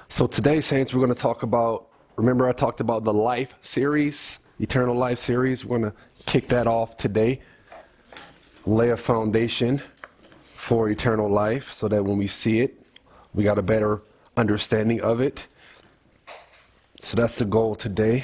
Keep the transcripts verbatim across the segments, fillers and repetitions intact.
So today, Saints, we're going to talk about, remember I talked about the Life series, Eternal Life series. We're going to kick that off today, lay a foundation for eternal life so that when we see it, we got a better understanding of it. So that's the goal today.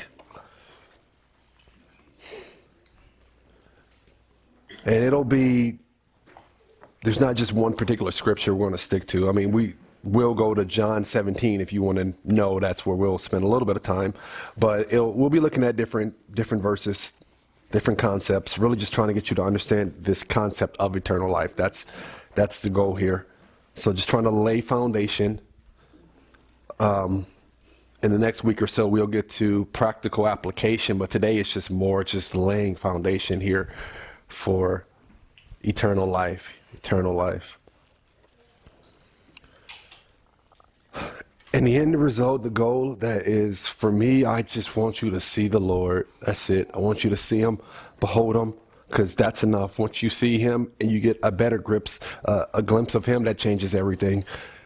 And it'll be, there's not just one particular scripture we're going to stick to. I mean, we will go to John seventeen if you want to know. That's where we'll spend a little bit of time. But it'll, we'll be looking at different different verses, different concepts, really just trying to get you to understand this concept of eternal life. That's that's the goal here. So just trying to lay foundation. Um, in the next week or so, we'll get to practical application. But today it's just more just laying foundation here for eternal life, eternal life. And the end result, the goal that is for me, I just want you to see the Lord. That's it. I want you to see him, behold him, because that's enough. Once you see him and you get a better grips, uh, a glimpse of him, that changes everything.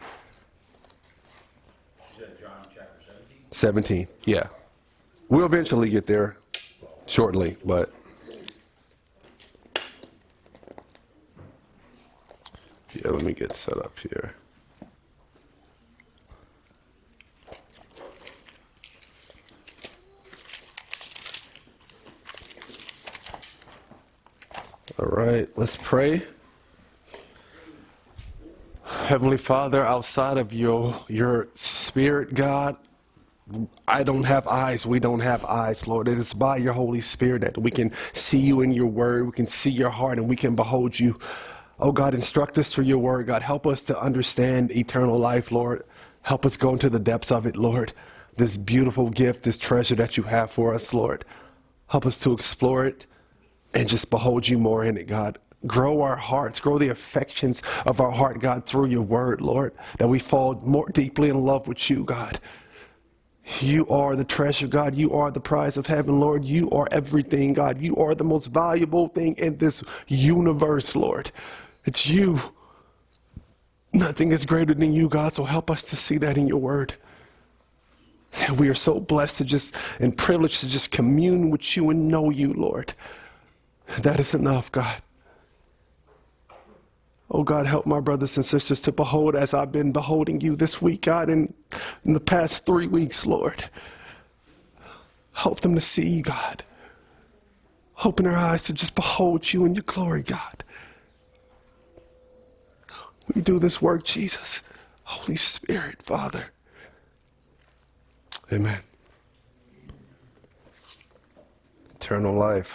Is that John chapter seventeen? seventeen, yeah. We'll eventually get there shortly, but yeah, let me get set up here. All right, let's pray. Heavenly Father, outside of your your Spirit, God, I don't have eyes. We don't have eyes, Lord. It is by your Holy Spirit that we can see you in your word. We can see your heart and we can behold you. Oh, God, instruct us through your word. God, help us to understand eternal life, Lord. Help us go into the depths of it, Lord. This beautiful gift, this treasure that you have for us, Lord. Help us to explore it and just behold you more in it, God. Grow our hearts, grow the affections of our heart, God, through your word, Lord, that we fall more deeply in love with you, God. You are the treasure, God. You are the prize of heaven, Lord. You are everything, God. You are the most valuable thing in this universe, Lord. It's you. Nothing is greater than you, God, so help us to see that in your word. We are so blessed to just, and privileged to just commune with you and know you, Lord. That is enough, God. Oh, God, help my brothers and sisters to behold as I've been beholding you this week, God, in, in the past three weeks, Lord. Help them to see you, God. Open their eyes to just behold you in your glory, God. We do this work, Jesus. Holy Spirit, Father. Amen. Eternal life.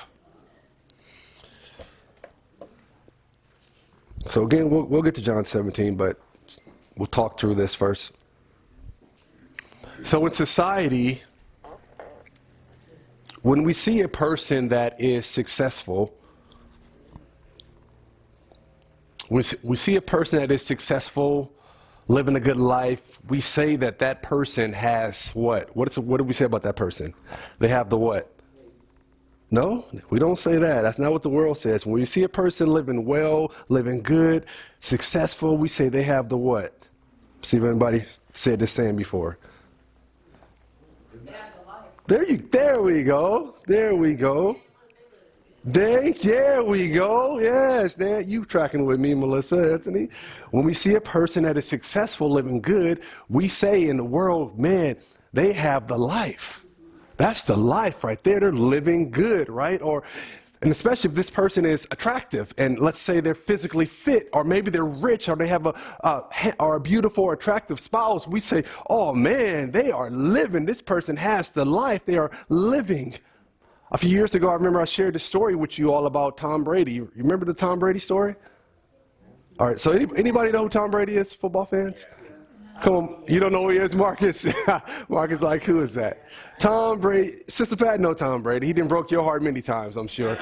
So again, we'll, we'll get to John seventeen, but we'll talk through this first. So in society, when we see a person that is successful, we see, we see a person that is successful, living a good life, we say that that person has what? What, is, what do we say about that person? They have the what? No, we don't say that. That's not what the world says. When we see a person living well, living good, successful, we say they have the what? See if anybody said the same before. There you, there we go. There we go. There, there we go. Yes, there, you tracking with me, Melissa, Anthony. When we see a person that is successful, living good, we say in the world, man, they have the life. That's the life right there. They're living good, right? Or, and especially if this person is attractive and let's say they're physically fit, or maybe they're rich, or they have a, a, or a beautiful or attractive spouse, we say, oh man, they are living. This person has the life. They are living. A few years ago, I remember I shared this story with you all about Tom Brady. You remember the Tom Brady story? All right, so any, anybody know who Tom Brady is, football fans? Come on, you don't know who he is, Marcus? Marcus like, who is that? Tom Brady. Sister Pat know Tom Brady. He done broke your heart many times, I'm sure.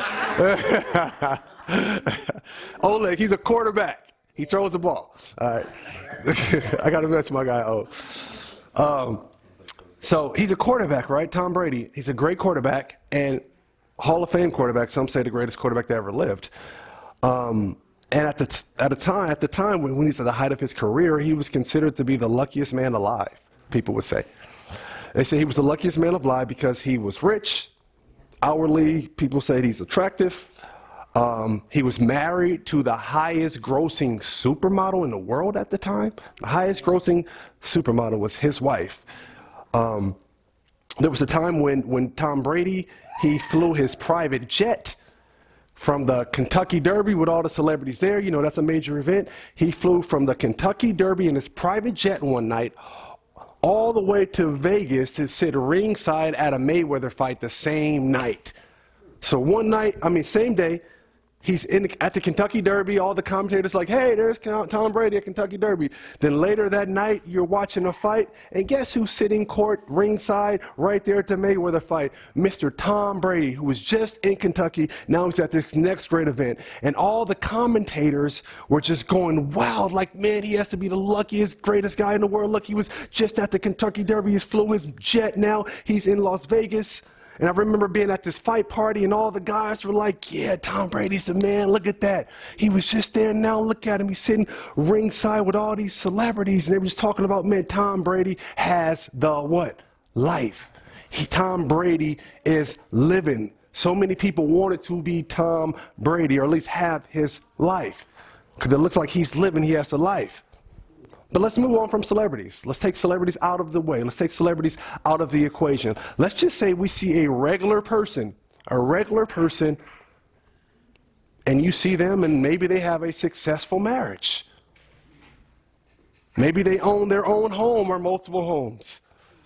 Oleg, he's a quarterback. He throws the ball. All right. I got to mess with my guy, O. Um, so he's a quarterback, right? Tom Brady. He's a great quarterback and Hall of Fame quarterback. Some say the greatest quarterback that ever lived. Um, And at the t- at a time at the time when, when he's at the height of his career, he was considered to be the luckiest man alive. people would say. They say he was the luckiest man alive because he was rich. Outwardly, people say he's attractive. Um, he was married to the highest grossing supermodel in the world at the time. The highest grossing supermodel was his wife. Um, there was a time when, when Tom Brady, he flew his private jet from the Kentucky Derby with all the celebrities there. You know, that's a major event. He flew from the Kentucky Derby in his private jet one night all the way to Vegas to sit ringside at a Mayweather fight the same night. So one night, I mean, same day, he's in at the Kentucky Derby. All the commentators like, hey, there's Tom Brady at Kentucky Derby. Then later that night, you're watching a fight, and guess who's sitting court ringside right there at the Mayweather fight? Mister Tom Brady, who was just in Kentucky. Now he's at this next great event. And all the commentators were just going wild, like, man, he has to be the luckiest, greatest guy in the world. Look, he was just at the Kentucky Derby. He flew his jet. Now he's in Las Vegas. And I remember being at this fight party, and all the guys were like, yeah, Tom Brady's the man. Look at that. He was just there. Now look at him. He's sitting ringside with all these celebrities. And they were just talking about, man, Tom Brady has the what? Life. He, Tom Brady is living. So many people wanted to be Tom Brady, or at least have his life. Because it looks like he's living. He has a life. But let's move on from celebrities. Let's take celebrities out of the way. Let's take celebrities out of the equation. Let's just say we see a regular person, a regular person, and you see them and maybe they have a successful marriage. Maybe they own their own home or multiple homes.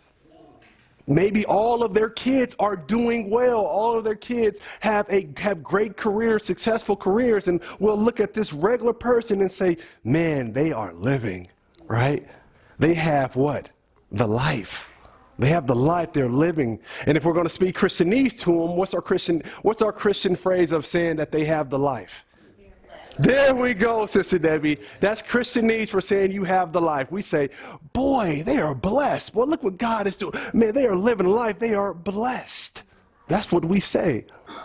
Maybe all of their kids are doing well. All of their kids have a have great careers, successful careers, and we'll look at this regular person and say, man, they are living. Right? They have what? The life. They have the life they're living. And if we're going to speak Christianese to them, what's our Christian, what's our Christian phrase of saying that they have the life? There we go, Sister Debbie. That's Christianese for saying you have the life. We say, boy, they are blessed. Well, look what God is doing. Man, they are living life. They are blessed. That's what we say.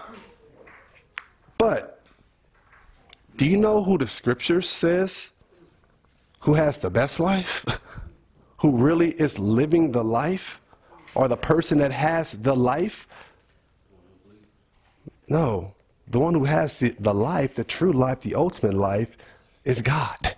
But do you know who the scripture says who has the best life, who really is living the life, or the person that has the life? No, the one who has the, the life, the true life, the ultimate life is God.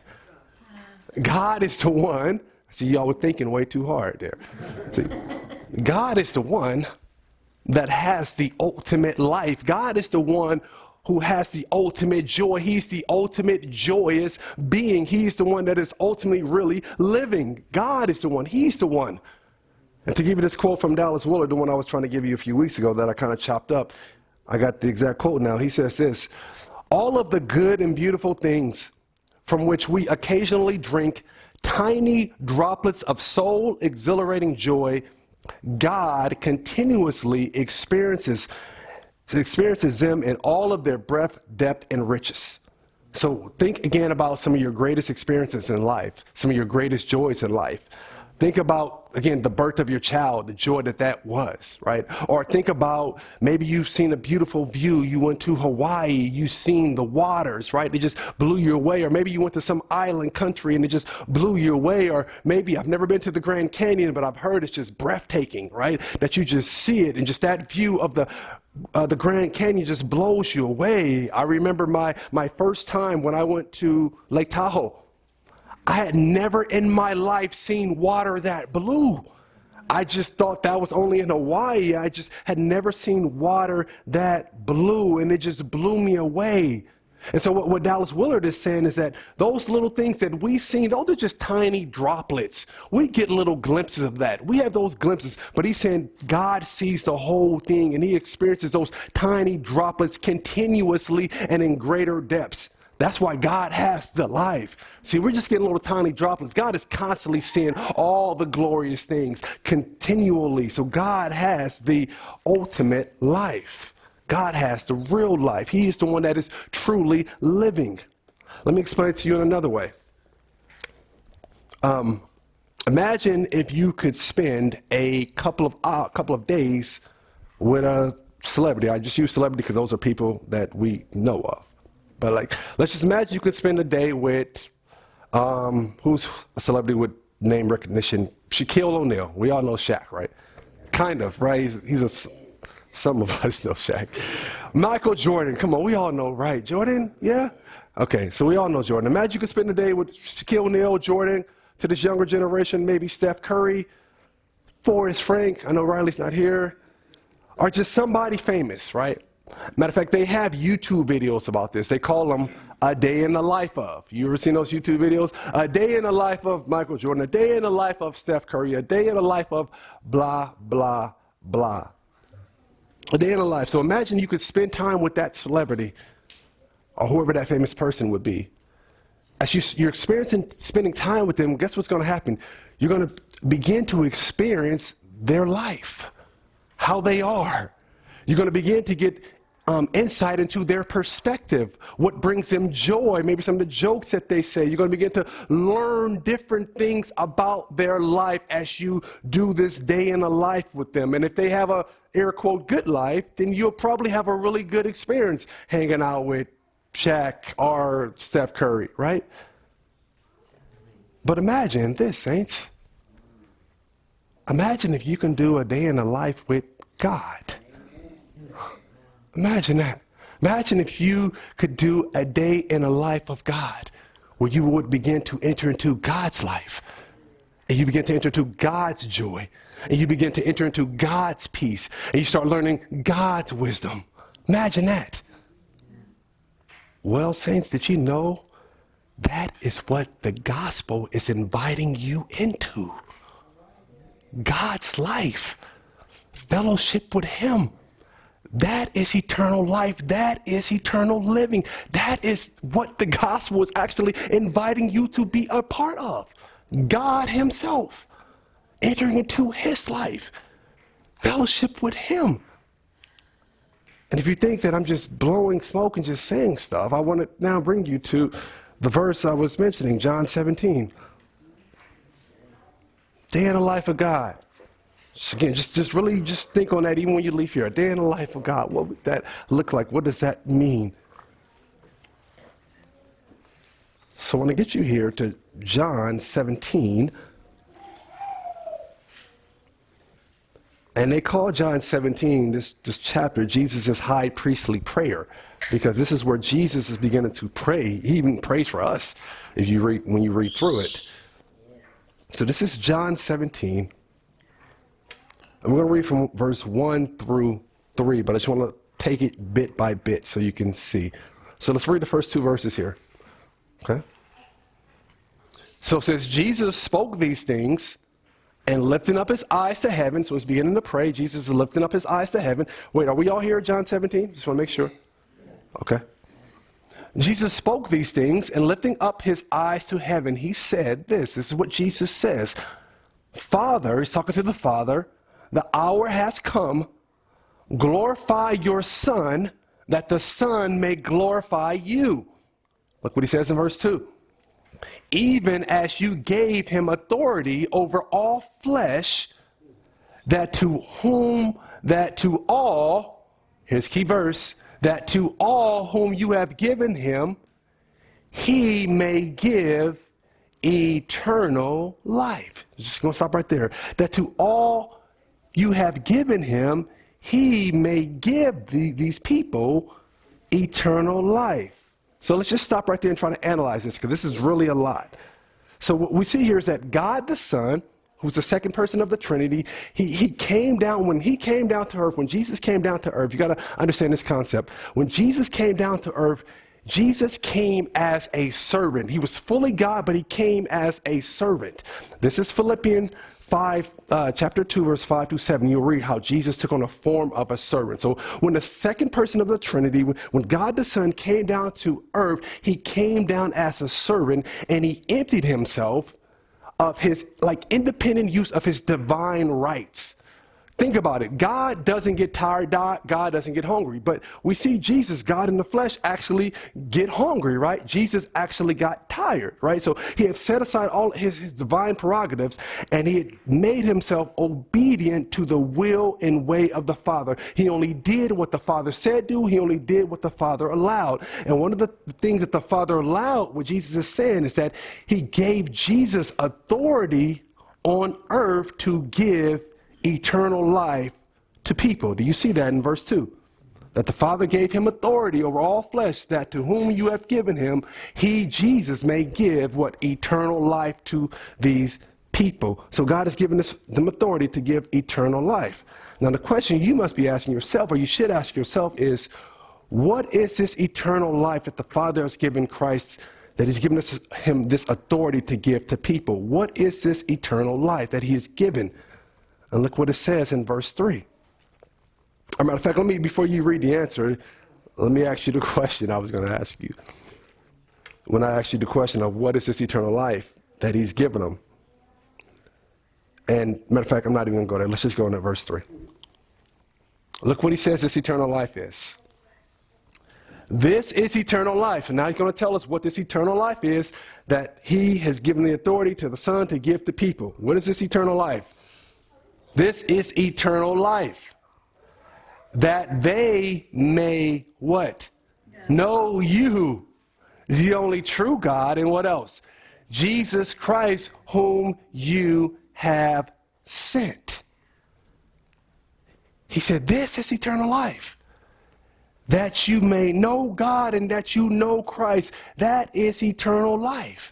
God is the one. See, y'all were thinking way too hard there. See, God is the one that has the ultimate life. God is the one who has the ultimate joy. He's the ultimate joyous being. He's the one that is ultimately really living. God is the one. He's the one. And to give you this quote from Dallas Willard, the one I was trying to give you a few weeks ago that I kind of chopped up, I got the exact quote now. He says this: all of the good and beautiful things from which we occasionally drink tiny droplets of soul exhilarating joy, God continuously experiences experiences them in all of their breadth, depth, and riches. So think again about some of your greatest experiences in life, some of your greatest joys in life. Think about, again, the birth of your child, the joy that that was, right? Or think about maybe you've seen a beautiful view. You went to Hawaii, you've seen the waters, right? They just blew you away. Or maybe you went to some island country and it just blew you away. Or maybe I've never been to the Grand Canyon, but I've heard it's just breathtaking, right? That you just see it, and just that view of the Uh, the Grand Canyon just blows you away. I remember my, my first time when I went to Lake Tahoe. I had never in my life seen water that blue. I just thought that was only in Hawaii. I just had never seen water that blue, and it just blew me away. And so what, what Dallas Willard is saying is that those little things that we see, those are just tiny droplets. We get little glimpses of that. We have those glimpses, but he's saying God sees the whole thing, and he experiences those tiny droplets continuously and in greater depths. That's why God has the life. See, we're just getting little tiny droplets. God is constantly seeing all the glorious things continually. So God has the ultimate life. God has the real life. He is the one that is truly living. Let me explain it to you in another way. Um, imagine if you could spend a couple of uh, couple of days with a celebrity. I just use celebrity because those are people that we know of. But like, let's just imagine you could spend a day with um, who's a celebrity with name recognition, Shaquille O'Neal. We all know Shaq, right? Kind of, right? He's, he's a, some of us know Shaq. Michael Jordan. Come on, we all know, right? Jordan, yeah? Okay, so we all know Jordan. Imagine you could spend the day with Shaquille O'Neal, Jordan, to this younger generation, maybe Steph Curry, Forrest Frank. I know Riley's not here. Or just somebody famous, right? Matter of fact, they have YouTube videos about this. They call them A Day in the Life of. You ever seen those YouTube videos? A day in the life of Michael Jordan, a day in the life of Steph Curry, a day in the life of blah, blah, blah. A day in the life. So imagine you could spend time with that celebrity or whoever that famous person would be. As you, you're experiencing spending time with them, guess what's going to happen? You're going to begin to experience their life, how they are. You're going to begin to get um, insight into their perspective, what brings them joy, maybe some of the jokes that they say. You're going to begin to learn different things about their life as you do this day in a life with them. And if they have a, air quote, good life, then you'll probably have a really good experience hanging out with Shaq or Steph Curry, right? But imagine this, saints. Imagine if you can do a day in the life with God. Imagine that. Imagine if you could do a day in the life of God where you would begin to enter into God's life. And you begin to enter into God's joy. And you begin to enter into God's peace. And you start learning God's wisdom. Imagine that. Well, saints, did you know that is what the gospel is inviting you into? God's life, fellowship with him. That is eternal life. That is eternal living. That is what the gospel is actually inviting you to be a part of. God himself, entering into his life, fellowship with him. And if you think that I'm just blowing smoke and just saying stuff, I want to now bring you to the verse I was mentioning, John seventeen. Day in the life of God. Just again, just, just really just think on that even when you leave here. A day in the life of God. What would that look like? What does that mean? So I want to get you here to John seventeen. And they call John seventeen, this, this chapter, Jesus' high priestly prayer, because this is where Jesus is beginning to pray. He even prays for us if you read, when you read through it. So this is John seventeen. I'm going to read from verse one through three, but I just want to take it bit by bit so you can see. So let's read the first two verses here. Okay? So it says, Jesus spoke these things, and lifting up his eyes to heaven, so he's beginning to pray. Jesus is lifting up his eyes to heaven. Wait, are we all here at John seventeen? Just want to make sure. Okay. Jesus spoke these things, and lifting up his eyes to heaven, he said this. This is what Jesus says. Father, he's talking to the Father, the hour has come. Glorify your Son, that the Son may glorify you. Look what he says in verse two. Even as you gave him authority over all flesh, that to whom, that to all, here's key verse, that to all whom you have given him, he may give eternal life. Just going to stop right there. That to all you have given him, he may give the, these people eternal life. So let's just stop right there and try to analyze this, because this is really a lot. So what we see here is that God the Son, who's the second person of the Trinity, he, he came down, when he came down to earth, when Jesus came down to earth, you got to understand this concept. When Jesus came down to earth, Jesus came as a servant. He was fully God, but he came as a servant. This is Philippians five, uh, chapter two, verse five to seven. You'll read how Jesus took on the form of a servant. So when the second person of the Trinity, when God the Son came down to earth, he came down as a servant, and he emptied himself of his like independent use of his divine rights. Think about it. God doesn't get tired. God doesn't get hungry. But we see Jesus, God in the flesh, actually get hungry, right? Jesus actually got tired, right? So he had set aside all his, his divine prerogatives, and he had made himself obedient to the will and way of the Father. He only did what the Father said do. He only did what the Father allowed. And one of the things that the Father allowed, what Jesus is saying, is that he gave Jesus authority on earth to give eternal life to people. Do you see that in verse two? That the Father gave him authority over all flesh, that to whom you have given him, he, Jesus, may give what? Eternal life to these people. So God has given us them authority to give eternal life. Now the question you must be asking yourself, or you should ask yourself, is what is this eternal life that the Father has given Christ, that he's given us him this authority to give to people? What is this eternal life that he's given? And look what it says in verse three. As a matter of fact, let me, before you read the answer, let me ask you the question I was going to ask you. When I asked you the question of what is this eternal life that he's given them? And matter of fact, I'm not even going to go there. Let's just go into verse three. Look what he says this eternal life is. This is eternal life. And now he's going to tell us what this eternal life is that he has given the authority to the Son to give to people. What is this eternal life? This is eternal life. That they may what? Know you, the only true God, and what else? Jesus Christ, whom you have sent. He said, this is eternal life. That you may know God and that you know Christ. That is eternal life.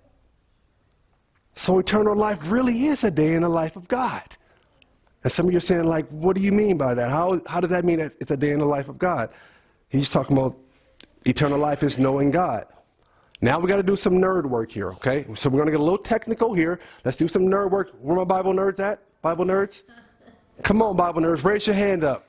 So eternal life really is a day in the life of God. And some of you are saying, like, what do you mean by that? How, how does that mean that it's a day in the life of God? He's talking about eternal life is knowing God. Now we got to do some nerd work here, okay? So we're going to get a little technical here. Let's do some nerd work. Where my Bible nerds at? Bible nerds? Come on, Bible nerds. Raise your hand up.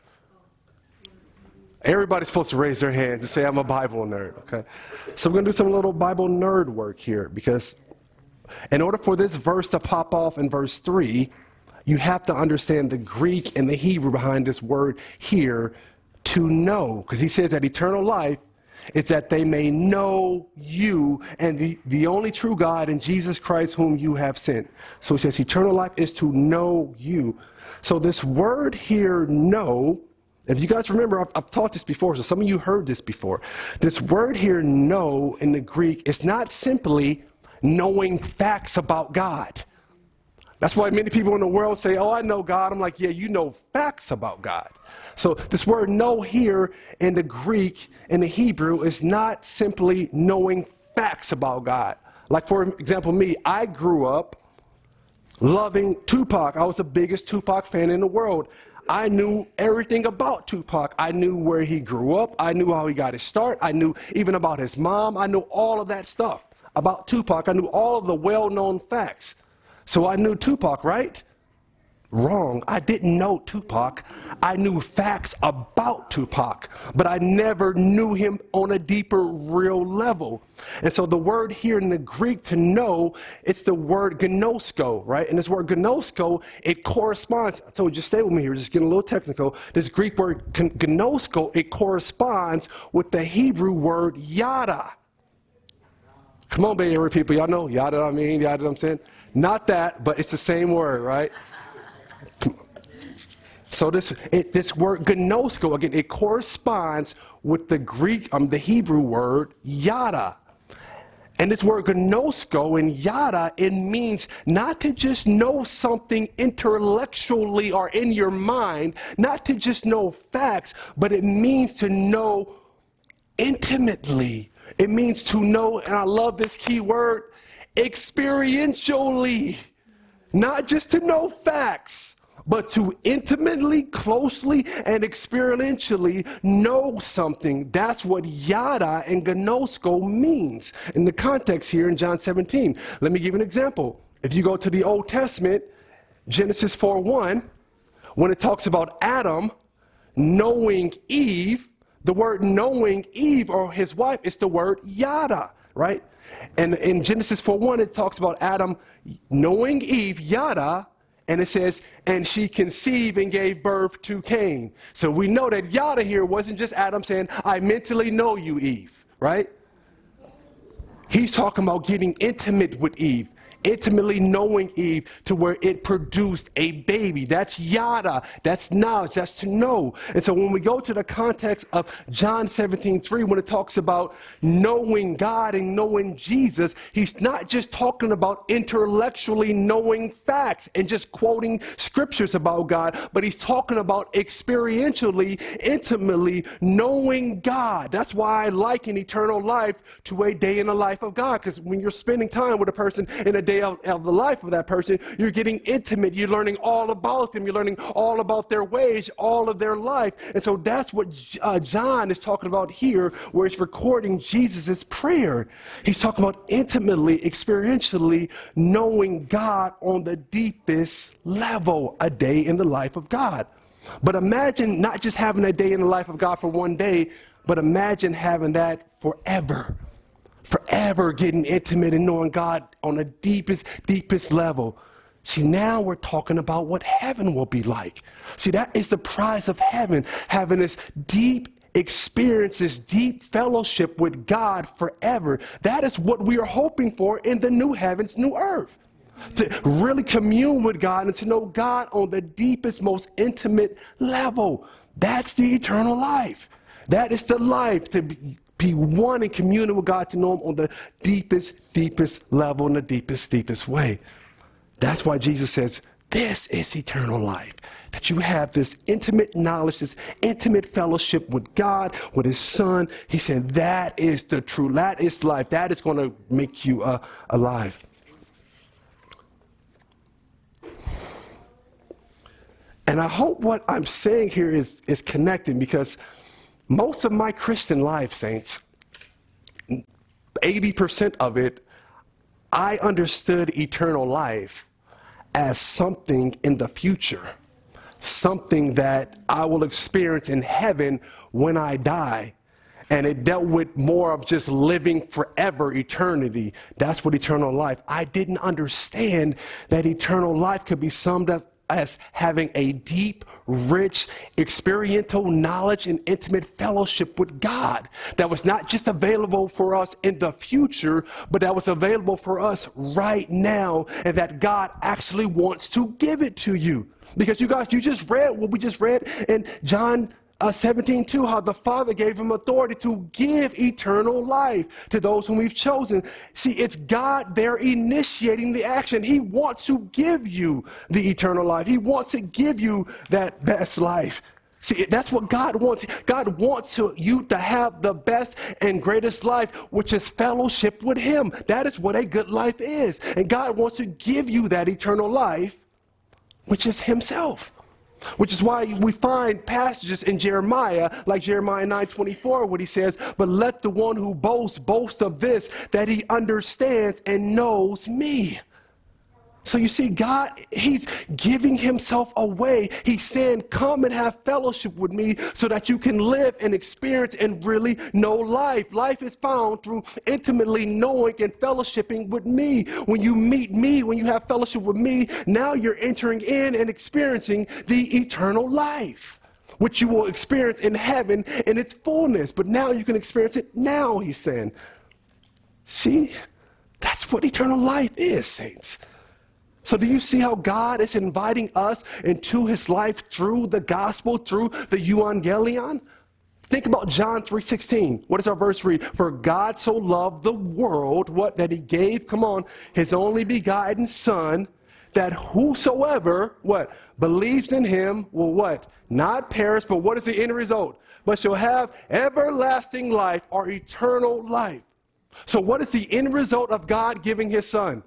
Everybody's supposed to raise their hands and say, I'm a Bible nerd, okay? So we're going to do some little Bible nerd work here, because in order for this verse to pop off in verse three, you have to understand the Greek and the Hebrew behind this word here, to know. Because he says that eternal life is that they may know you and the, the only true God and Jesus Christ whom you have sent. So he says eternal life is to know you. So this word here, know, if you guys remember, I've, I've taught this before, so some of you heard this before. This word here, know, in the Greek, is not simply knowing facts about God. That's why many people in the world say, oh, I know God. I'm like, yeah, you know facts about God. So this word know here in the Greek and the Hebrew is not simply knowing facts about God. Like, for example, me, I grew up loving Tupac. I was the biggest Tupac fan in the world. I knew everything about Tupac. I knew where he grew up. I knew how he got his start. I knew even about his mom. I knew all of that stuff about Tupac. I knew all of the well-known facts. So I knew Tupac, right? Wrong. I didn't know Tupac. I knew facts about Tupac, but I never knew him on a deeper, real level. And so the word here in the Greek to know, it's the word gnosko, right? And this word gnosko, it corresponds, so just stay with me here, just getting a little technical. This Greek word gnosko, it corresponds with the Hebrew word yada. Come on, Bay Area people, y'all know yada, I mean, yada, I'm saying. Not that, but it's the same word, right? So this it, this word gnosko, again, it corresponds with the Greek, um, the Hebrew word yada. And this word gnosko and yada, it means not to just know something intellectually or in your mind, not to just know facts, but it means to know intimately. It means to know, and I love this key word, experientially. Not just to know facts, but to intimately, closely, and experientially know something. That's what yada and gnosko means in the context here in John seventeen. Let me give you an example. If you go to the Old Testament, Genesis four one, when it talks about Adam knowing Eve, the word knowing Eve or his wife is the word yada, right? And in Genesis four one, it talks about Adam knowing Eve, yada, and it says, and she conceived and gave birth to Cain. So we know that yada here wasn't just Adam saying, I mentally know you, Eve, right? He's talking about getting intimate with Eve, intimately knowing Eve to where it produced a baby. That's yada. That's knowledge. That's to know. And so when we go to the context of John seventeen three, when it talks about knowing God and knowing Jesus, he's not just talking about intellectually knowing facts and just quoting scriptures about God, but he's talking about experientially, intimately knowing God. That's why I liken eternal life to a day in the life of God, because when you're spending time with a person in a day of, of the life of that person, you're getting intimate. You're learning all about them. You're learning all about their ways, all of their life. And so that's what uh, John is talking about here, where he's recording Jesus' prayer. He's talking about intimately, experientially knowing God on the deepest level, a day in the life of God. But imagine not just having a day in the life of God for one day, but imagine having that forever. Forever getting intimate and knowing God on the deepest, deepest level. See, now we're talking about what heaven will be like. See, that is the prize of heaven, having this deep experience, this deep fellowship with God forever. That is what we are hoping for in the new heavens, new earth. To really commune with God and to know God on the deepest, most intimate level. That's the eternal life. That is the life, to be, be one and commune with God, to know him on the deepest, deepest level, in the deepest, deepest way. That's why Jesus says, this is eternal life. That you have this intimate knowledge, this intimate fellowship with God, with his son. He said, that is the true, that is life. That is going to make you uh, alive. And I hope what I'm saying here is, is connecting, because most of my Christian life, saints, eighty percent of it, I understood eternal life as something in the future, something that I will experience in heaven when I die. And it dealt with more of just living forever, eternity. That's what eternal life. I didn't understand that eternal life could be summed up as having a deep, rich, experiential knowledge and intimate fellowship with God that was not just available for us in the future, but that was available for us right now, and that God actually wants to give it to you. Because you guys, you just read what we just read in John Uh, seventeen two, how the Father gave him authority to give eternal life to those whom we've chosen. See, it's God there initiating the action. He wants to give you the eternal life. He wants to give you that best life. See, that's what God wants. God wants to, you to have the best and greatest life, which is fellowship with him. That is what a good life is. And God wants to give you that eternal life, which is himself. Which is why we find passages in Jeremiah, like Jeremiah nine twenty-four, where he says, but let the one who boasts boast of this, that he understands and knows me. So you see, God, he's giving himself away. He's saying, come and have fellowship with me so that you can live and experience and really know life. Life is found through intimately knowing and fellowshipping with me. When you meet me, when you have fellowship with me, now you're entering in and experiencing the eternal life, which you will experience in heaven in its fullness. But now you can experience it now, he's saying. See, that's what eternal life is, saints. So do you see how God is inviting us into his life through the gospel, through the euangelion? Think about John three sixteen. What does our verse read? For God so loved the world, what, that he gave, come on, his only begotten son, that whosoever, what, believes in him will what? Not perish, but what is the end result? But shall have everlasting life, or eternal life. So what is the end result of God giving his son?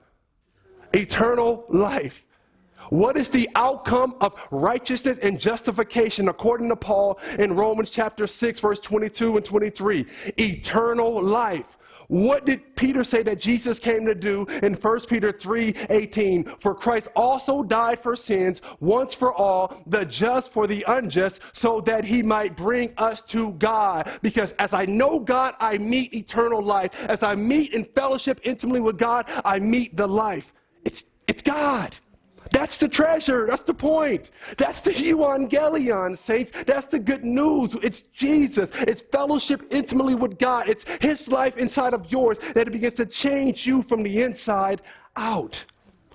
Eternal life. What is the outcome of righteousness and justification according to Paul in Romans chapter six, verse twenty-two and twenty-three? Eternal life. What did Peter say that Jesus came to do in First Peter three eighteen? For Christ also died for sins once for all, the just for the unjust, so that he might bring us to God. Because as I know God, I meet eternal life. As I meet in fellowship intimately with God, I meet the life. It's, it's God. That's the treasure. That's the point. That's the euangelion, saints. That's the good news. It's Jesus. It's fellowship intimately with God. It's his life inside of yours that it begins to change you from the inside out.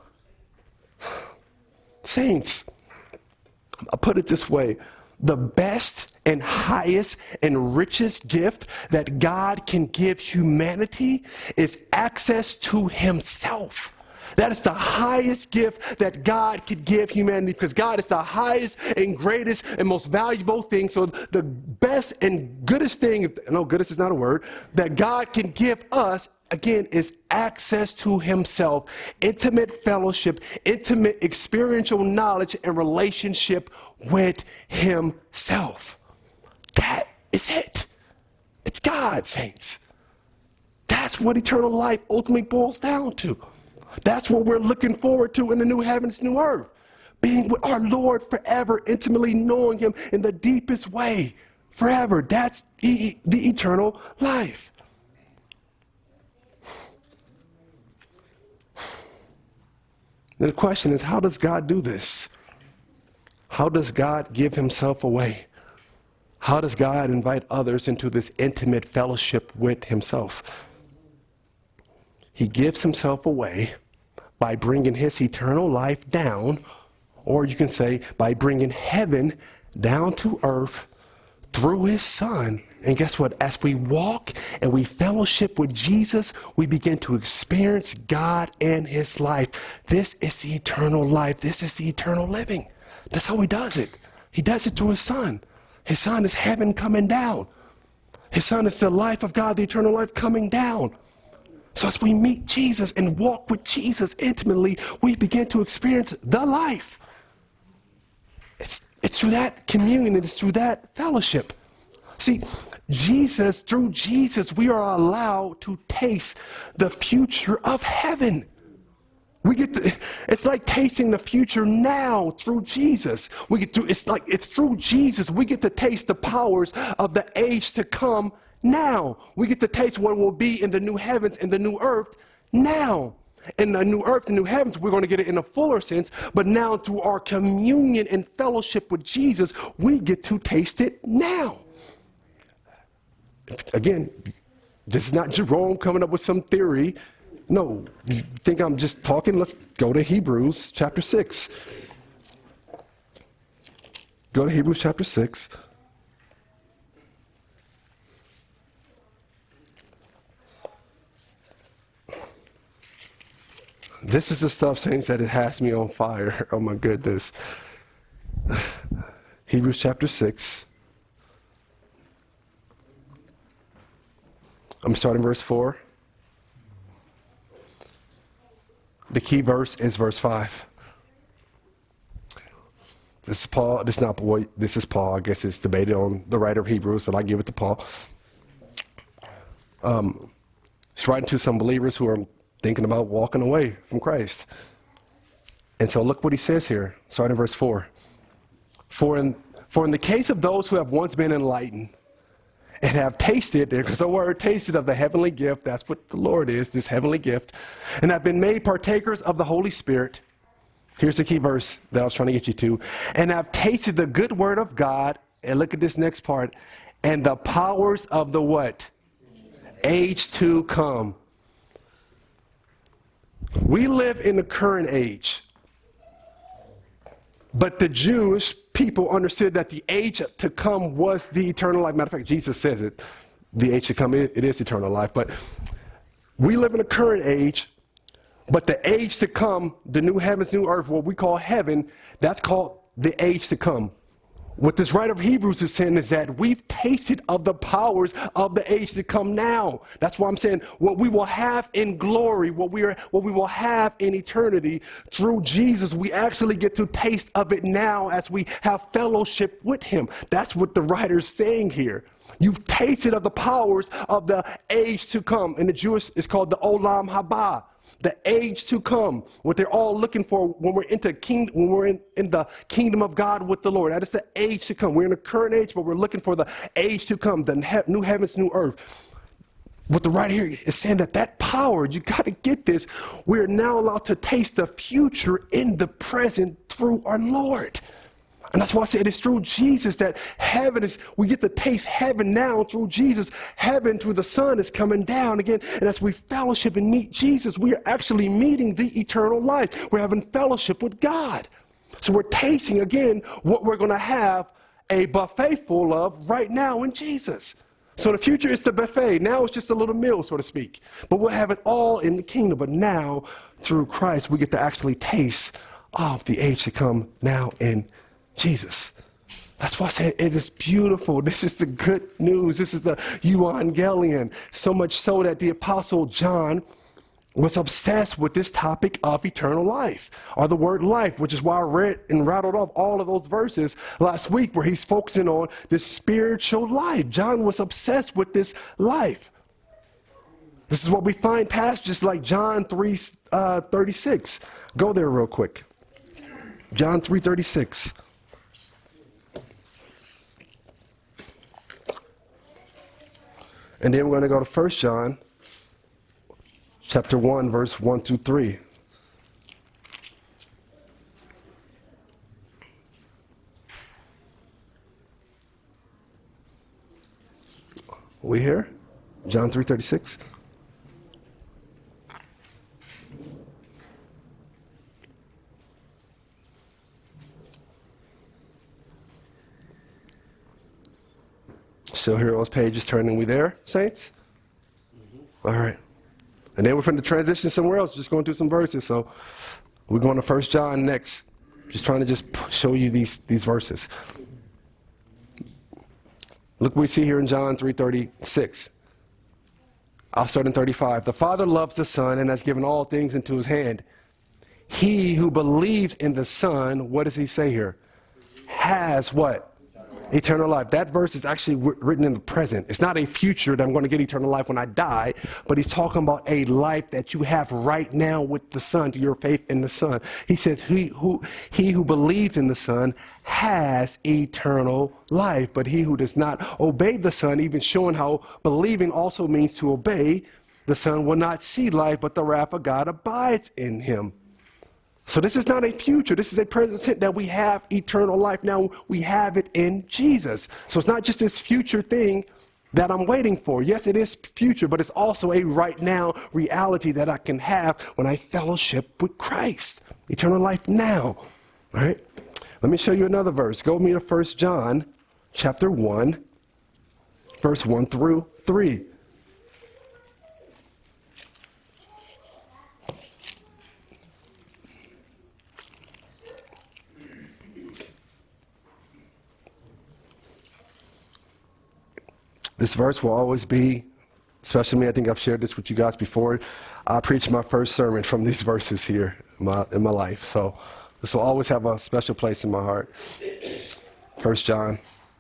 Saints, I'll put it this way. The best and highest and richest gift that God can give humanity is access to himself. That is the highest gift that God could give humanity, because God is the highest and greatest and most valuable thing. So the best and goodest thing, no, goodest is not a word, that God can give us, again, is access to himself, intimate fellowship, intimate experiential knowledge and relationship with himself. That is it. It's God, saints. That's what eternal life ultimately boils down to. That's what we're looking forward to in the new heavens, new earth. Being with our Lord forever, intimately knowing him in the deepest way forever. That's e- the eternal life. And the question is, how does God do this? How does God give himself away? How does God invite others into this intimate fellowship with himself? He gives himself away by bringing his eternal life down, or you can say by bringing heaven down to earth through his son. And guess what? As we walk and we fellowship with Jesus, we begin to experience God and his life. This is the eternal life. This is the eternal living. That's how he does it. He does it through his son. His son is heaven coming down. His son is the life of God, the eternal life coming down. So as we meet Jesus and walk with Jesus intimately, we begin to experience the life. It's, it's through that communion, it's through that fellowship. See, Jesus, through Jesus, we are allowed to taste the future of heaven. We get to, it's like tasting the future now through Jesus. We get to, it's like it's through Jesus we get to taste the powers of the age to come now. We get to taste what will be in the new heavens and the new earth now. In the new earth and new heavens, we're going to get it in a fuller sense, but now through our communion and fellowship with Jesus, we get to taste it now. Again, this is not Jerome coming up with some theory. No, you think I'm just talking? Let's go to Hebrews chapter six. Go to Hebrews chapter six. This is the stuff, saints, that it has me on fire. Oh my goodness. Hebrews chapter six. I'm starting verse four. The key verse is verse five. This is Paul. This is not boy. This is Paul. I guess it's debated on the writer of Hebrews, but I give it to Paul. Um, he's writing to some believers who are thinking about walking away from Christ. And so look what he says here, starting in verse four. For in, for in the case of those who have once been enlightened and have tasted, because the word tasted of the heavenly gift, that's what the Lord is, this heavenly gift, and have been made partakers of the Holy Spirit. Here's the key verse that I was trying to get you to. And have tasted the good word of God, and look at this next part, and the powers of the what? Age to come. We live in the current age, but the Jewish people understood that the age to come was the eternal life. Matter of fact, Jesus says it, the age to come, it, it is eternal life. But we live in the current age, but the age to come, the new heavens, new earth, what we call heaven, that's called the age to come. What this writer of Hebrews is saying is that we've tasted of the powers of the age to come now. That's why I'm saying what we will have in glory, what we are, what we will have in eternity through Jesus, we actually get to taste of it now as we have fellowship with him. That's what the writer's saying here. You've tasted of the powers of the age to come. In the Jewish, it's called the Olam Haba. The age to come, what they're all looking for when we're into king, when we're in, in the kingdom of God with the Lord. That is the age to come. We're in the current age, but we're looking for the age to come, the he- new heavens, new earth. What the writer here is saying that that power, you got to get this. We're now allowed to taste the future in the present through our Lord. And that's why I say it is through Jesus that heaven is, we get to taste heaven now through Jesus. Heaven through the Son is coming down again. And as we fellowship and meet Jesus, we are actually meeting the eternal life. We're having fellowship with God. So we're tasting again what we're going to have a buffet full of right now in Jesus. So in the future, it's the buffet. Now it's just a little meal, so to speak. But we'll have it all in the kingdom. But now, through Christ, we get to actually taste of the age to come now in Jesus. That's why I say it is beautiful. This is the good news. This is the euangelion. So much so that the Apostle John was obsessed with this topic of eternal life, or the word life, which is why I read and rattled off all of those verses last week where he's focusing on this spiritual life. John was obsessed with this life. This is what we find passages like John three thirty-six. Go there real quick. John three thirty-six. And then we're going to go to First John chapter one, verse one through three. We here? John three thirty-six. Still hear those pages turning. We there, saints? Mm-hmm. All right. And then we're going to transition somewhere else, just going through some verses. So we're going to First John next. Just trying to just show you these, these verses. Look what we see here in John three thirty-six. I'll start in thirty-five. The Father loves the Son and has given all things into his hand. He who believes in the Son, what does he say here? Has what? Eternal life. That verse is actually written in the present. It's not a future that I'm going to get eternal life when I die, but he's talking about a life that you have right now with the Son, to your faith in the Son. He says, he who, he who believes in the Son has eternal life, but he who does not obey the Son, even showing how believing also means to obey, the Son will not see life, but the wrath of God abides in him. So this is not a future. This is a present tense that we have eternal life. Now we have it in Jesus. So it's not just this future thing that I'm waiting for. Yes, it is future, but it's also a right now reality that I can have when I fellowship with Christ. Eternal life now. All right. Let me show you another verse. Go with me to First John chapter one, verse one through three. This verse will always be, especially me, I think I've shared this with you guys before. I preached my first sermon from these verses here in my, in my life. So this will always have a special place in my heart. First John.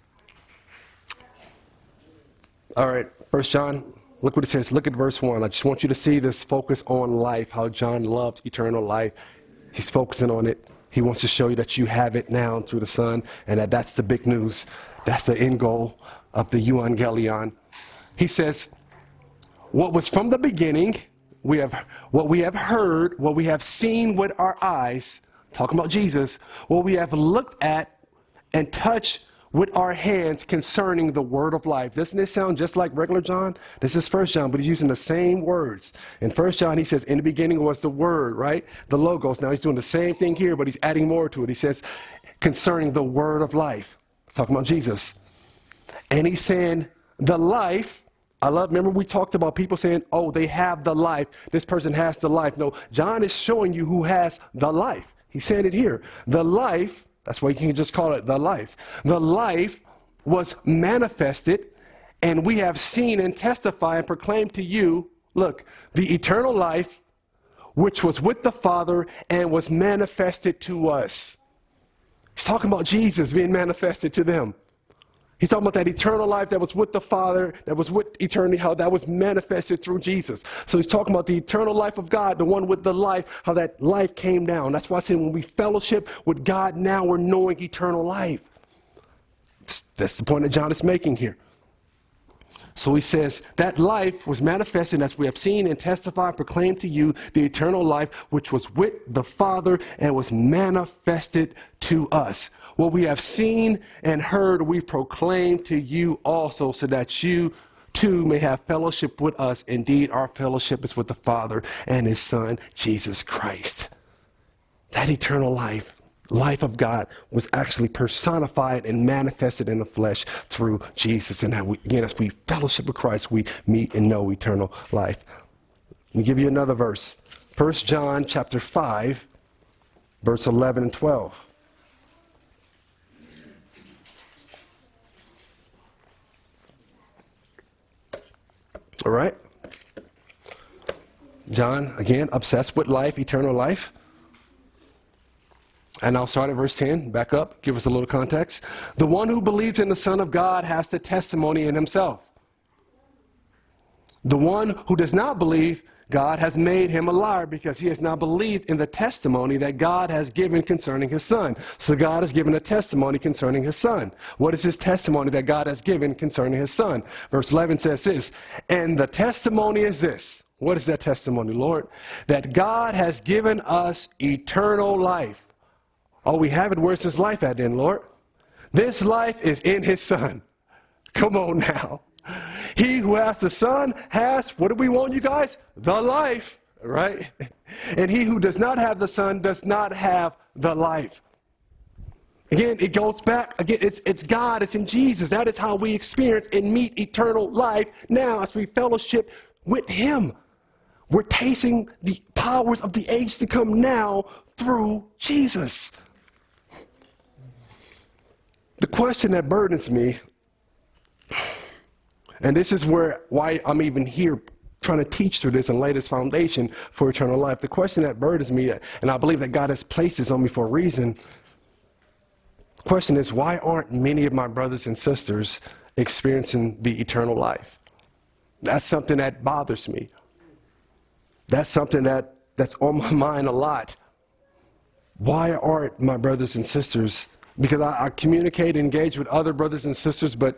All right, First John, look what it says. Look at verse one. I just want you to see this focus on life, how John loves eternal life. He's focusing on it. He wants to show you that you have it now through the Son, and that that's the big news. That's the end goal of the euangelion. He says, what was from the beginning, we have what we have heard, what we have seen with our eyes, talking about Jesus, what we have looked at and touched with our hands concerning the word of life. Doesn't this sound just like regular John? This is First John, but he's using the same words. In First John, he says, in the beginning was the word, right? The logos. Now he's doing the same thing here, but he's adding more to it. He says, concerning the word of life. Talking about Jesus. And he's saying the life, I love, remember we talked about people saying, oh, they have the life. This person has the life. No, John is showing you who has the life. He said it here. The life, that's why you can just call it the life. The life was manifested, and we have seen and testified and proclaimed to you, look, the eternal life, which was with the Father and was manifested to us. He's talking about Jesus being manifested to them. He's talking about that eternal life that was with the Father, that was with eternity, how that was manifested through Jesus. So he's talking about the eternal life of God, the one with the life, how that life came down. That's why I said when we fellowship with God now, we're knowing eternal life. That's the point that John is making here. So he says, that life was manifested as we have seen and testified, proclaimed to you the eternal life, which was with the Father and was manifested to us. What we have seen and heard, we proclaim to you also, so that you too may have fellowship with us. Indeed, our fellowship is with the Father and his Son, Jesus Christ. That eternal life, life of God, was actually personified and manifested in the flesh through Jesus. And that we, again, as we fellowship with Christ, we meet and know eternal life. Let me give you another verse. First John chapter five, verse eleven and twelve. All right. John, again, obsessed with life, eternal life. And I'll start at verse ten, back up, give us a little context. The one who believes in the Son of God has the testimony in himself. The one who does not believe God has made him a liar, because he has not believed in the testimony that God has given concerning his Son. So God has given a testimony concerning his Son. What is his testimony that God has given concerning his Son? Verse eleven says this, and the testimony is this. What is that testimony, Lord? That God has given us eternal life. Oh, we have it. Where's this life at then, Lord? This life is in his Son. Come on now. He who has the Son has, what do we want, you guys? The life, right? And he who does not have the Son does not have the life. Again, it goes back, again, it's, it's God, it's in Jesus. That is how we experience and meet eternal life now as we fellowship with him. We're tasting the powers of the age to come now through Jesus. The question that burdens me, and this is where why I'm even here trying to teach through this and lay this foundation for eternal life. The question that burdens me, and I believe that God has placed this on me for a reason. The question is, why aren't many of my brothers and sisters experiencing the eternal life? That's something that bothers me. That's something that, that's on my mind a lot. Why aren't my brothers and sisters? Because I, I communicate, engage with other brothers and sisters, but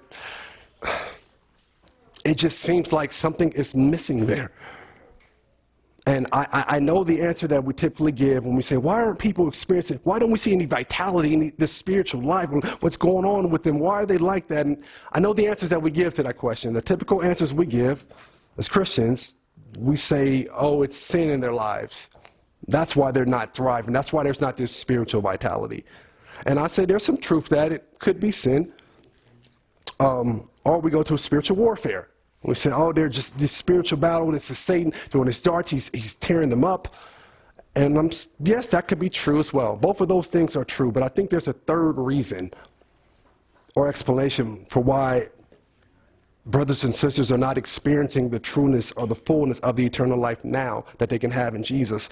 it just seems like something is missing there. And I, I know the answer that we typically give when we say, why aren't people experiencing, why don't we see any vitality in this spiritual life? What's going on with them? Why are they like that? And I know the answers that we give to that question. The typical answers we give as Christians, we say, oh, it's sin in their lives. That's why they're not thriving. That's why there's not this spiritual vitality. And I say there's some truth that it could be sin. Um, or we go to a spiritual warfare. We say, oh, they're just this spiritual battle. This is Satan. When it starts, he's, he's tearing them up. And I'm, yes, that could be true as well. Both of those things are true. But I think there's a third reason or explanation for why brothers and sisters are not experiencing the trueness or the fullness of the eternal life now that they can have in Jesus.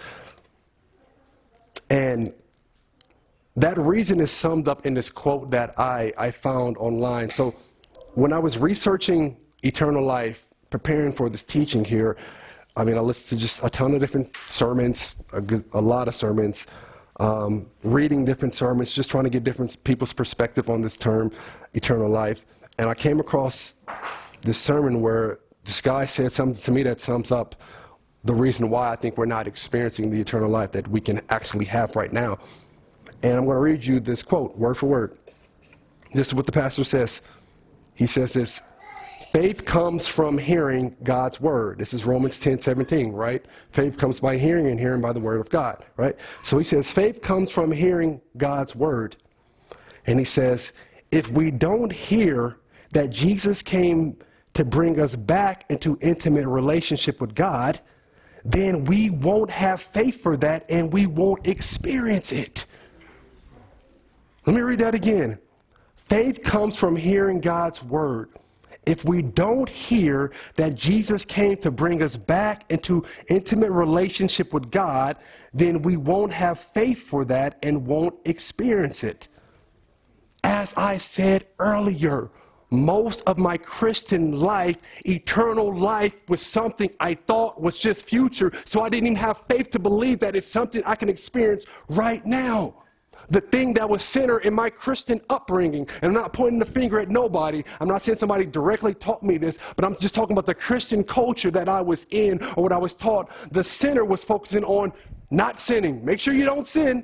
And that reason is summed up in this quote that I, I found online. So when I was researching eternal life, preparing for this teaching here, I mean, I listened to just a ton of different sermons, a, a lot of sermons, um, reading different sermons, just trying to get different people's perspective on this term, eternal life. And I came across this sermon where this guy said something to me that sums up the reason why I think we're not experiencing the eternal life that we can actually have right now. And I'm going to read you this quote, word for word. This is what the pastor says. He says this, faith comes from hearing God's word. This is Romans ten seventeen, right? Faith comes by hearing, and hearing by the word of God, right? So he says, faith comes from hearing God's word. And he says, if we don't hear that Jesus came to bring us back into intimate relationship with God, then we won't have faith for that and we won't experience it. Let me read that again. Faith comes from hearing God's word. If we don't hear that Jesus came to bring us back into intimate relationship with God, then we won't have faith for that and won't experience it. As I said earlier, most of my Christian life, eternal life, was something I thought was just future, so I didn't even have faith to believe that it's something I can experience right now. The thing that was center in my Christian upbringing, and I'm not pointing the finger at nobody, I'm not saying somebody directly taught me this, but I'm just talking about the Christian culture that I was in or what I was taught. The center was focusing on not sinning. Make sure you don't sin.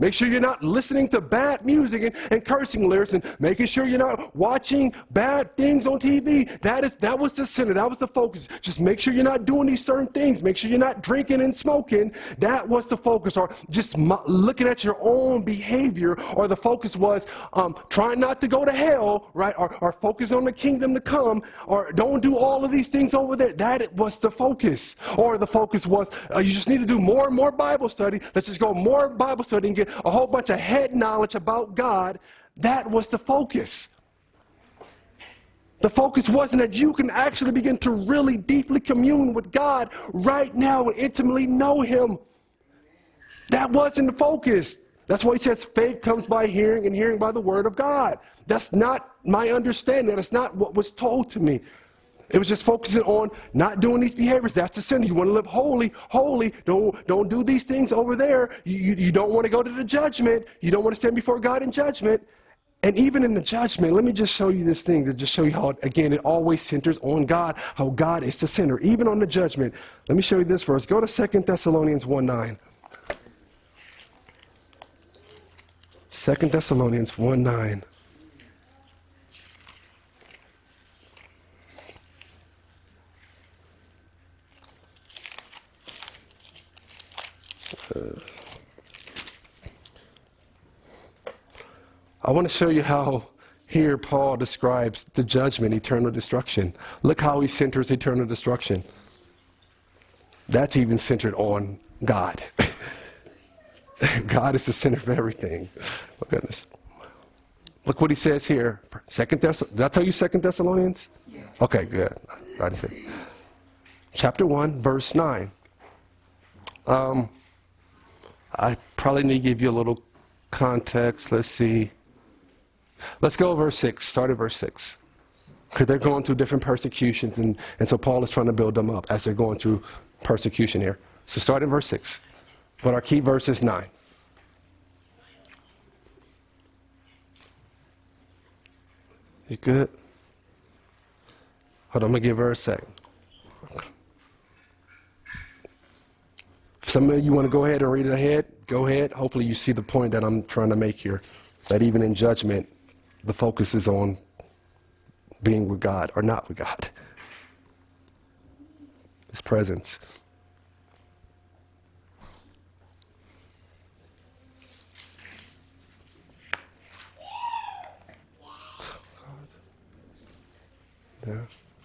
Make sure you're not listening to bad music and, and cursing lyrics, and making sure you're not watching bad things on T V. That is, that was the center. That was the focus. Just make sure you're not doing these certain things. Make sure you're not drinking and smoking. That was the focus. Or just mo- looking at your own behavior. Or the focus was um, trying not to go to hell, right? Or, or focus on the kingdom to come. Or don't do all of these things over there. That was the focus. Or the focus was uh, you just need to do more and more Bible study. Let's just go more Bible study and get a whole bunch of head knowledge about God. That was the focus. The focus wasn't that you can actually begin to really deeply commune with God right now and intimately know him. That wasn't the focus. That's why he says faith comes by hearing and hearing by the word of God. That's not my understanding. That's not what was told to me. It was just focusing on not doing these behaviors. That's the sin. You want to live holy, holy. Don't, don't do these things over there. You, you, you don't want to go to the judgment. You don't want to stand before God in judgment. And even in the judgment, let me just show you this thing to just show you how, again, it always centers on God, how God is the center, even on the judgment. Let me show you this verse. Go to Second Thessalonians one nine. Second Thessalonians one nine. Uh, I want to show you how here Paul describes the judgment, eternal destruction. Look how he centers eternal destruction. That's even centered on God. God is the center of everything. Oh, goodness. Look what he says here. Second Thess- Did I tell you Second Thessalonians? Yeah. Okay, good. I just said. Chapter one, verse nine. Um, I probably need to give you a little context. Let's see. Let's go verse six. Start at verse six. Because they're going through different persecutions, and, and so Paul is trying to build them up as they're going through persecution here. So start in verse six. But our key verse is nine. You good? Hold on, I'm going to give her a second. If some of you want to go ahead and read it ahead, go ahead. Hopefully you see the point that I'm trying to make here. That even in judgment, the focus is on being with God or not with God. His presence. Yeah.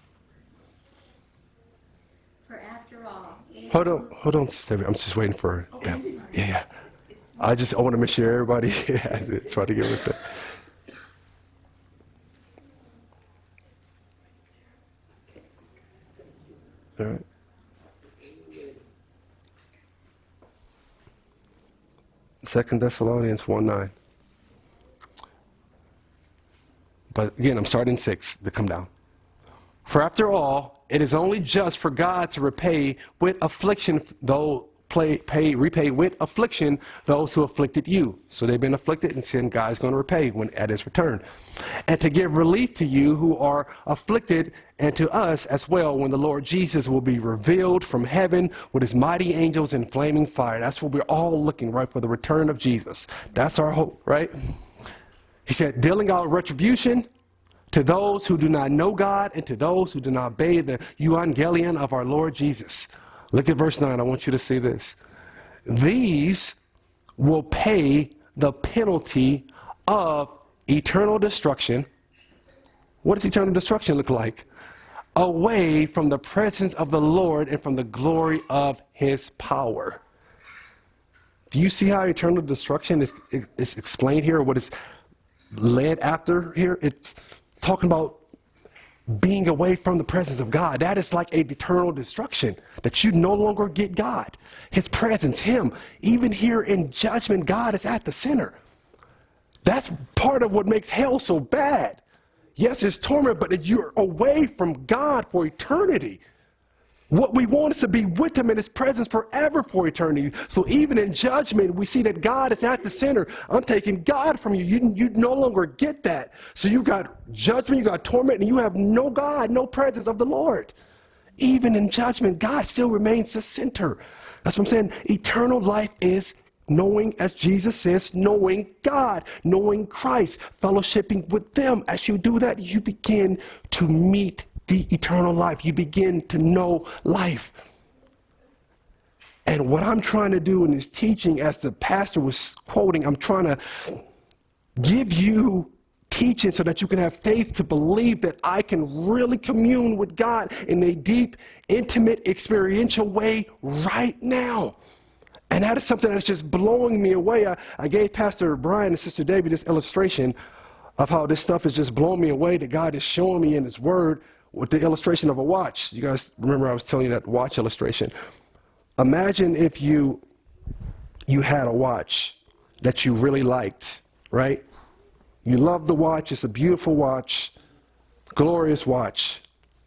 For after all, Hold on, hold on, Sister. I'm just waiting for her. Yeah, yeah, yeah. I just I want to make sure everybody has it. Try to give us a. All right. Second Thessalonians one nine. But again, I'm starting six to come down. For after all, it is only just for God to repay with affliction, though play, pay, repay with affliction those who afflicted you. So they've been afflicted, and sin God is going to repay when at his return. And to give relief to you who are afflicted, and to us as well when the Lord Jesus will be revealed from heaven with his mighty angels in flaming fire. That's what we're all looking, right, for the return of Jesus. That's our hope, right? He said, dealing out retribution to those who do not know God and to those who do not obey the evangelion of our Lord Jesus. Look at verse nine. I want you to see this. These will pay the penalty of eternal destruction. What does eternal destruction look like? Away from the presence of the Lord and from the glory of his power. Do you see how eternal destruction is, is explained here, or what is led after here? It's talking about being away from the presence of God. That is like a eternal destruction, that you no longer get God, his presence, him. Even here in judgment, God is at the center. That's part of what makes hell so bad. Yes, it's torment, but you're away from God for eternity. What we want is to be with him in his presence forever for eternity. So even in judgment, we see that God is at the center. I'm taking God from you. You, you no longer get that. So you got judgment, you got torment, and you have no God, no presence of the Lord. Even in judgment, God still remains the center. That's what I'm saying. Eternal life is knowing, as Jesus says, knowing God, knowing Christ, fellowshipping with them. As you do that, you begin to meet the eternal life. You begin to know life. And what I'm trying to do in this teaching, as the pastor was quoting, I'm trying to give you teaching so that you can have faith to believe that I can really commune with God in a deep, intimate, experiential way right now. And that is something that's just blowing me away. I, I gave Pastor Brian and Sister Debbie this illustration of how this stuff is just blowing me away, that God is showing me in His Word with the illustration of a watch. You guys remember I was telling you that watch illustration. Imagine if you, you had a watch that you really liked, right? You love the watch. It's a beautiful watch, glorious watch.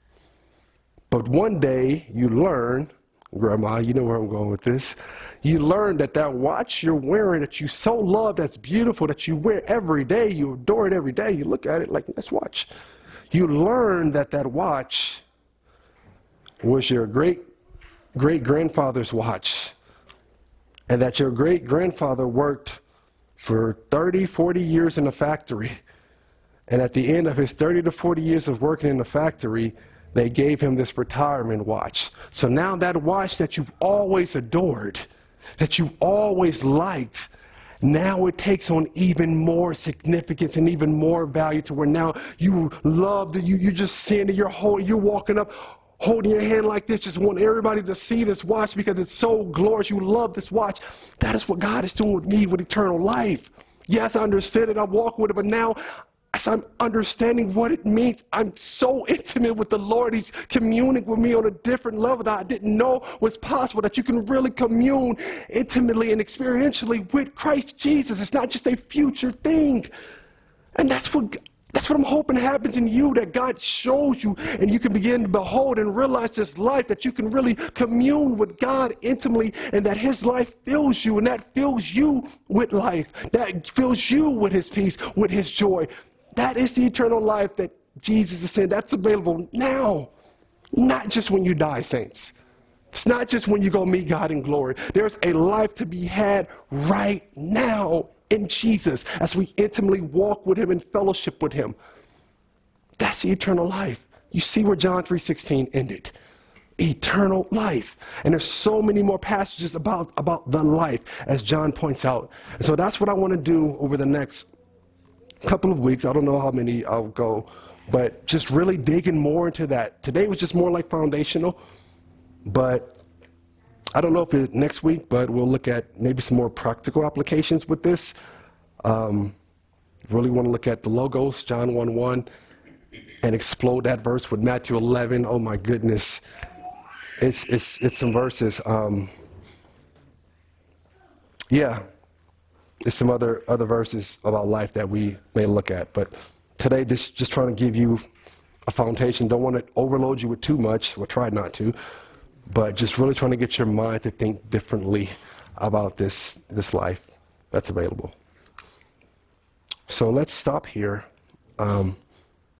But one day you learn, Grandma, you know where I'm going with this. You learn that that watch you're wearing that you so love, that's beautiful, that you wear every day, you adore it every day, you look at it like, this watch. You learn that that watch was your great, great grandfather's watch, and that your great grandfather worked for thirty, forty years in a factory. And at the end of his thirty to forty years of working in the factory, they gave him this retirement watch. So now that watch that you've always adored, that you always liked, now it takes on even more significance and even more value, to where now you love that you, you just seeing it, you're, whole, you're walking up, holding your hand like this, just want everybody to see this watch because it's so glorious. You love this watch. That is what God is doing with me with eternal life. Yes, I understood it. I walk with it, but now as I'm understanding what it means, I'm so intimate with the Lord. He's communing with me on a different level that I didn't know was possible, that you can really commune intimately and experientially with Christ Jesus. It's not just a future thing. And that's what That's what I'm hoping happens in you, that God shows you and you can begin to behold and realize this life, that you can really commune with God intimately, and that His life fills you, and that fills you with life, that fills you with His peace, with His joy. That is the eternal life that Jesus is saying. That's available now, not just when you die, saints. It's not just when you go meet God in glory. There's a life to be had right now in Jesus, as we intimately walk with Him and fellowship with Him. That's the eternal life. You see where John three sixteen ended. Eternal life. And there's so many more passages about, about the life, as John points out. And so that's what I want to do over the next couple of weeks. I don't know how many I'll go, but just really digging more into that. Today was just more like foundational, but I don't know if it's next week, but we'll look at maybe some more practical applications with this. Um, really want to look at the logos, John one one, and explode that verse with Matthew eleven. Oh my goodness. It's, it's, it's some verses. Um, yeah, there's some other, other verses about life that we may look at. But today, this just trying to give you a foundation. Don't want to overload you with too much. We'll try not to. But just really trying to get your mind to think differently about this, this life that's available. So let's stop here. Um,